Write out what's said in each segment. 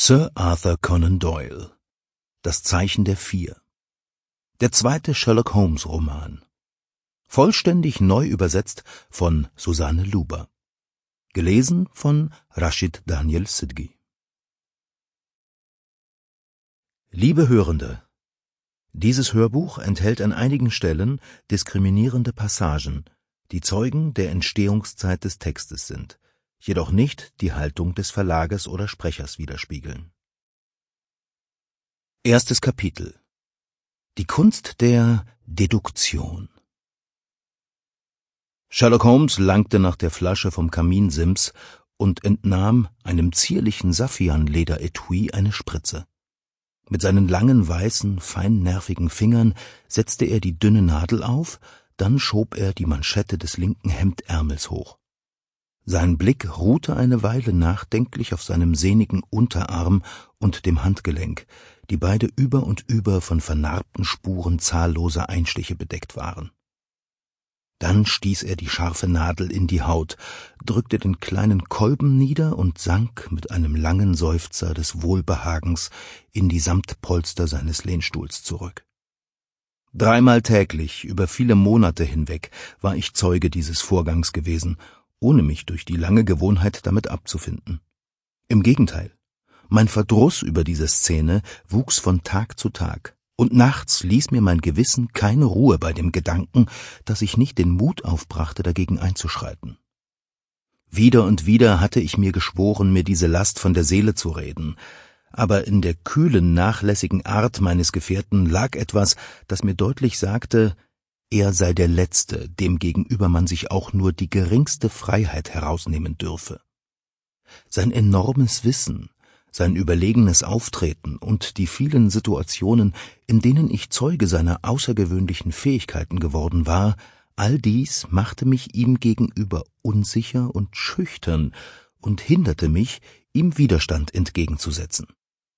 Sir Arthur Conan Doyle. Das Zeichen der Vier. Der zweite Sherlock-Holmes-Roman. Vollständig neu übersetzt von Susanne Luber. Gelesen von Rashid Daniel Sidgui. Liebe Hörende, dieses Hörbuch enthält an einigen Stellen diskriminierende Passagen, die Zeugen der Entstehungszeit des Textes sind, jedoch nicht die Haltung des Verlages oder Sprechers widerspiegeln. Erstes Kapitel. Die Kunst der Deduktion. Sherlock Holmes langte nach der Flasche vom Kaminsims und entnahm einem zierlichen Saffianleder-Etui eine Spritze. Mit seinen langen, weißen, feinnervigen Fingern setzte er die dünne Nadel auf, dann schob er die Manschette des linken Hemdärmels hoch. Sein Blick ruhte eine Weile nachdenklich auf seinem sehnigen Unterarm und dem Handgelenk, die beide über und über von vernarbten Spuren zahlloser Einstiche bedeckt waren. Dann stieß er die scharfe Nadel in die Haut, drückte den kleinen Kolben nieder und sank mit einem langen Seufzer des Wohlbehagens in die Samtpolster seines Lehnstuhls zurück. Dreimal täglich, über viele Monate hinweg, war ich Zeuge dieses Vorgangs gewesen, ohne mich durch die lange Gewohnheit damit abzufinden. Im Gegenteil, mein Verdruss über diese Szene wuchs von Tag zu Tag, und nachts ließ mir mein Gewissen keine Ruhe bei dem Gedanken, dass ich nicht den Mut aufbrachte, dagegen einzuschreiten. Wieder und wieder hatte ich mir geschworen, mir diese Last von der Seele zu reden, aber in der kühlen, nachlässigen Art meines Gefährten lag etwas, das mir deutlich sagte, er sei der Letzte, dem gegenüber man sich auch nur die geringste Freiheit herausnehmen dürfe. Sein enormes Wissen, sein überlegenes Auftreten und die vielen Situationen, in denen ich Zeuge seiner außergewöhnlichen Fähigkeiten geworden war, all dies machte mich ihm gegenüber unsicher und schüchtern und hinderte mich, ihm Widerstand entgegenzusetzen.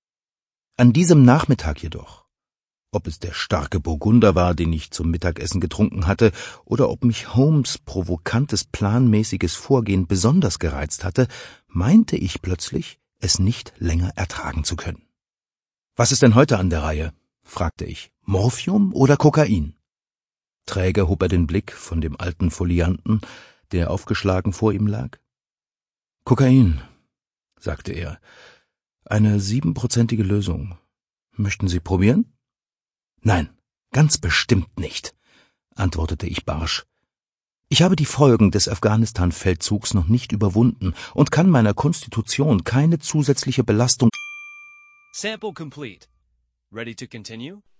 An diesem Nachmittag jedoch, ob es der starke Burgunder war, den ich zum Mittagessen getrunken hatte, oder ob mich Holmes' provokantes, planmäßiges Vorgehen besonders gereizt hatte, meinte ich plötzlich, es nicht länger ertragen zu können. »Was ist denn heute an der Reihe?« fragte ich. »Morphium oder Kokain?« Träge hob er den Blick von dem alten Folianten, der aufgeschlagen vor ihm lag. »Kokain«, sagte er, »eine 7%ige Lösung. Möchten Sie probieren?« »Nein, ganz bestimmt nicht«, antwortete ich barsch. »Ich habe die Folgen des Afghanistan-Feldzugs noch nicht überwunden und kann meiner Konstitution keine zusätzliche Belastung...« Sample complete. Ready to continue?